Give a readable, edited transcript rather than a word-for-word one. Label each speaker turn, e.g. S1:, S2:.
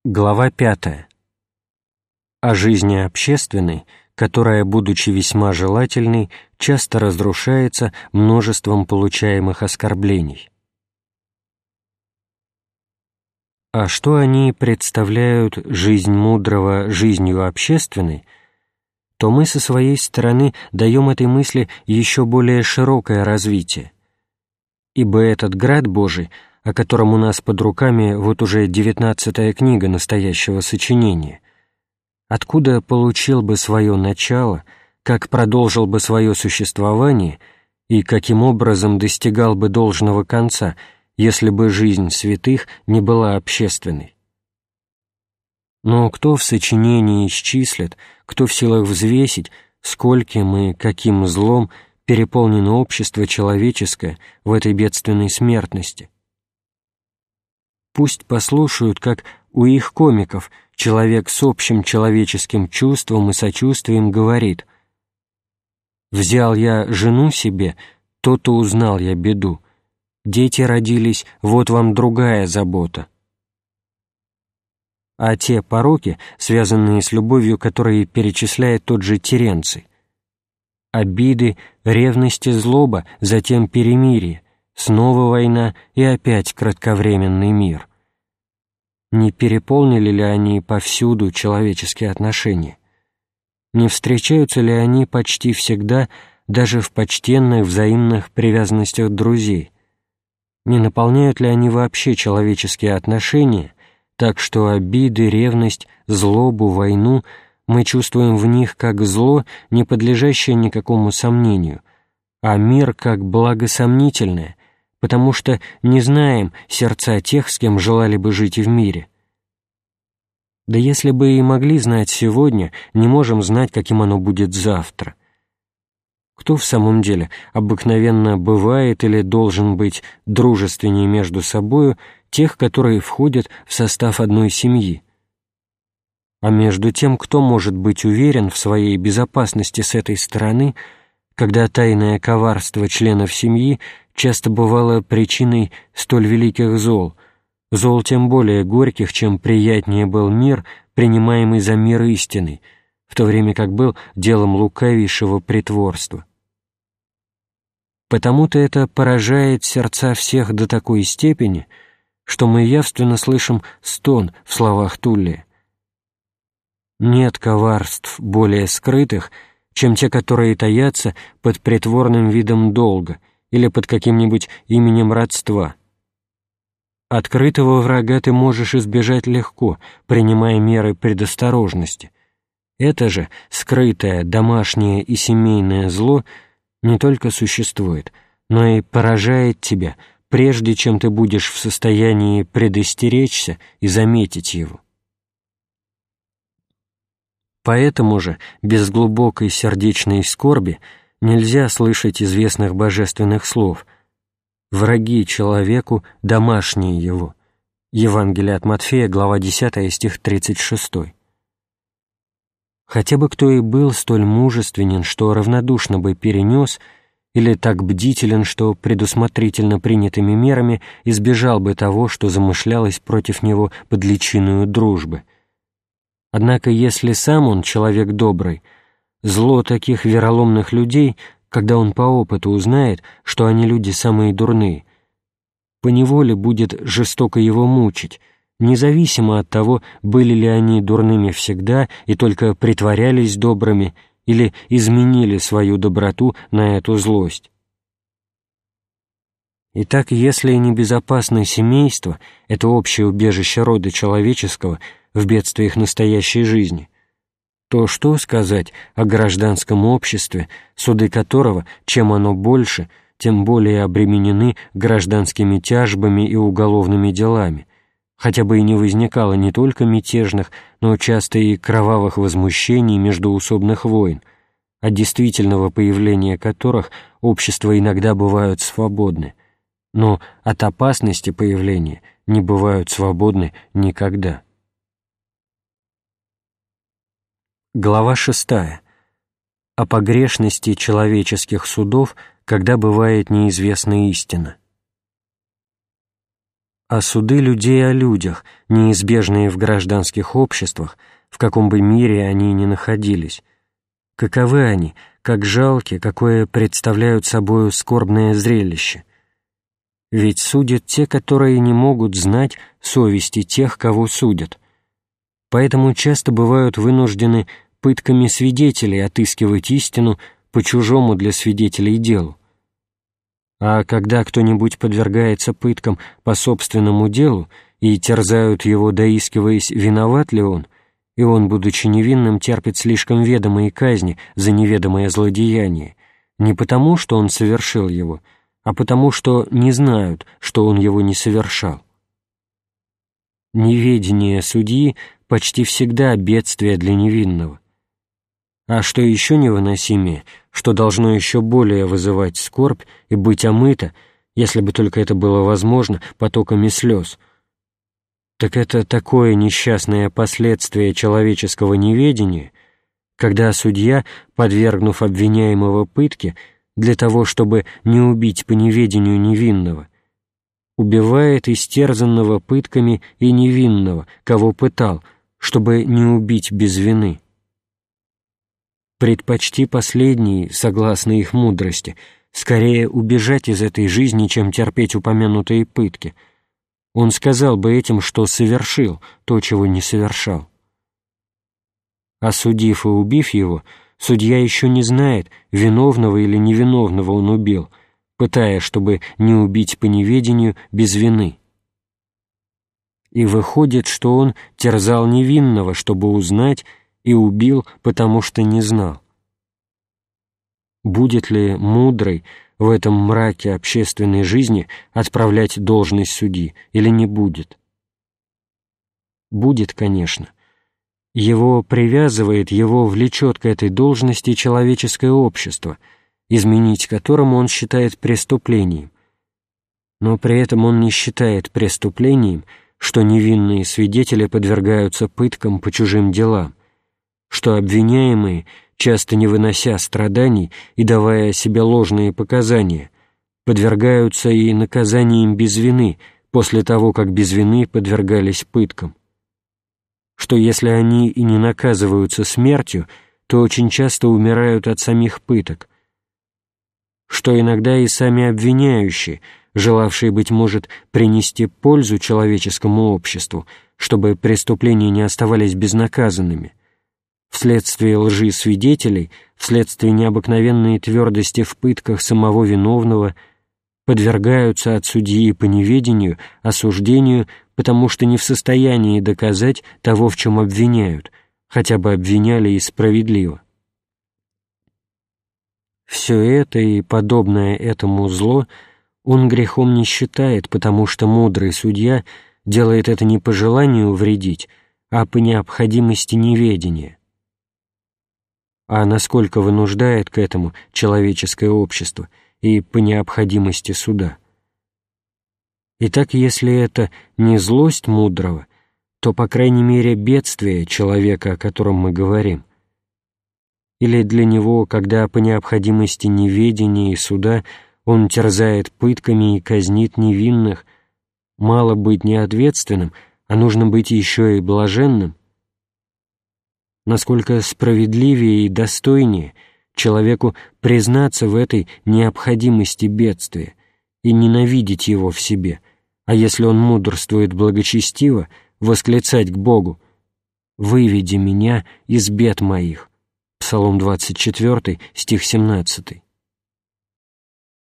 S1: Глава 5. О жизни общественной, которая, будучи весьма желательной, часто разрушается множеством получаемых оскорблений. А что они представляют жизнь мудрого жизнью общественной, то мы со своей стороны даем этой мысли еще более широкое развитие. Ибо этот град Божий, о котором у нас под руками вот уже 19-я книга настоящего сочинения, откуда получил бы свое начало, как продолжил бы свое существование и каким образом достигал бы должного конца, если бы жизнь святых не была общественной. Но кто в сочинении исчислит, кто в силах взвесить, скольким и каким злом переполнено общество человеческое в этой бедственной смертности? Пусть послушают, как у их комиков человек с общим человеческим чувством и сочувствием говорит: «Взял я жену себе, то-то узнал я беду. Дети родились, вот вам другая забота». А те пороки, связанные с любовью, которые перечисляет тот же Теренций: обиды, ревность и злоба, затем перемирие, снова война и опять кратковременный мир. Не переполнили ли они повсюду человеческие отношения? Не встречаются ли они почти всегда даже в почтенных взаимных привязанностях друзей? Не наполняют ли они вообще человеческие отношения, так что обиды, ревность, злобу, войну мы чувствуем в них как зло, не подлежащее никакому сомнению, а мир как благо сомнительное, потому что не знаем сердца тех, с кем желали бы жить в мире? Да если бы и могли знать сегодня, не можем знать, каким оно будет завтра. Кто в самом деле обыкновенно бывает или должен быть дружественнее между собою тех, которые входят в состав одной семьи? А между тем, кто может быть уверен в своей безопасности с этой стороны, когда тайное коварство членов семьи часто бывало причиной столь великих зол тем более горьких, чем приятнее был мир, принимаемый за мир истинный, в то время как был делом лукавейшего притворства. Потому-то это поражает сердца всех до такой степени, что мы явственно слышим стон в словах Туллия: «Нет коварств более скрытых, чем те, которые таятся под притворным видом долга или под каким-нибудь именем родства. Открытого врага ты можешь избежать легко, принимая меры предосторожности. Это же скрытое домашнее и семейное зло не только существует, но и поражает тебя, прежде чем ты будешь в состоянии предостеречься и заметить его». Поэтому же без глубокой сердечной скорби нельзя слышать известных божественных слов: «Враги человеку, домашние его». Евангелие от Матфея, глава 10, стих 36. Хотя бы кто и был столь мужественен, что равнодушно бы перенес, или так бдителен, что предусмотрительно принятыми мерами избежал бы того, что замышлялось против него под личиною дружбы. Однако, если сам он человек добрый, зло таких вероломных людей, когда он по опыту узнает, что они люди самые дурные, поневоле будет жестоко его мучить, независимо от того, были ли они дурными всегда и только притворялись добрыми или изменили свою доброту на эту злость. Итак, если небезопасное семейство — это общее убежище рода человеческого в бедствиях настоящей жизни, то что сказать о гражданском обществе, суды которого, чем оно больше, тем более обременены гражданскими тяжбами и уголовными делами, хотя бы и не возникало не только мятежных, но часто и кровавых возмущений междоусобных войн, от действительного появления которых общества иногда бывают свободны, но от опасности появления не бывают свободны никогда. Глава 6. О погрешности человеческих судов, когда бывает неизвестна истина. а суды людей о людях, неизбежные в гражданских обществах, в каком бы мире они ни находились. Каковы они, как жалки, какое представляют собою скорбное зрелище. Ведь судят те, которые не могут знать совести тех, кого судят. Поэтому часто бывают вынуждены пытками свидетелей отыскивать истину по чужому для свидетелей делу. А когда кто-нибудь подвергается пыткам по собственному делу и терзают его, доискиваясь, виноват ли он, и он, будучи невинным, терпит слишком ведомые казни за неведомое злодеяние, не потому, что он совершил его, а потому, что не знают, что он его не совершал. Неведение судьи почти всегда бедствие для невинного. А что еще невыносимее, что должно еще более вызывать скорбь и быть омыто, если бы только это было возможно, потоками слез, так это такое несчастное последствие человеческого неведения, когда судья, подвергнув обвиняемого пытке, для того, чтобы не убить по неведению невинного, убивает истерзанного пытками и невинного, кого пытал, чтобы не убить без вины. Предпочти последний, согласно их мудрости, скорее убежать из этой жизни, чем терпеть упомянутые пытки. Он сказал бы этим, что совершил то, чего не совершал. Осудив и убив его, судья еще не знает, виновного или невиновного он убил, пытая, чтобы не убить по неведению без вины. И выходит, что он терзал невинного, чтобы узнать, и убил, потому что не знал. Будет ли мудрый в этом мраке общественной жизни отправлять должность судьи или не будет? Будет, конечно. Его привязывает, его влечет к этой должности человеческое общество, изменить которому он считает преступлением. Но при этом он не считает преступлением, что невинные свидетели подвергаются пыткам по чужим делам, что обвиняемые, часто не вынося страданий и давая себе ложные показания, подвергаются и наказаниям без вины после того, как без вины подвергались пыткам, что если они и не наказываются смертью, то очень часто умирают от самих пыток, что иногда и сами обвиняющие, желавшие, быть может, принести пользу человеческому обществу, чтобы преступления не оставались безнаказанными, вследствие лжи свидетелей, вследствие необыкновенной твердости в пытках самого виновного, подвергаются от судьи по неведению, осуждению, потому что не в состоянии доказать того, в чем обвиняют, хотя бы обвиняли и справедливо. Все это и подобное этому зло он грехом не считает, потому что мудрый судья делает это не по желанию вредить, а по необходимости неведения. А насколько вынуждает к этому человеческое общество и по необходимости суда. Итак, если это не злость мудрого, то, по крайней мере, бедствие человека, о котором мы говорим. Или для него, когда по необходимости неведения и суда он терзает пытками и казнит невинных, мало быть неответственным, а нужно быть еще и блаженным, насколько справедливее и достойнее человеку признаться в этой необходимости бедствия и ненавидеть его в себе, а если он мудрствует благочестиво, восклицать к Богу: «Выведи меня из бед моих». Псалом 24, стих 17.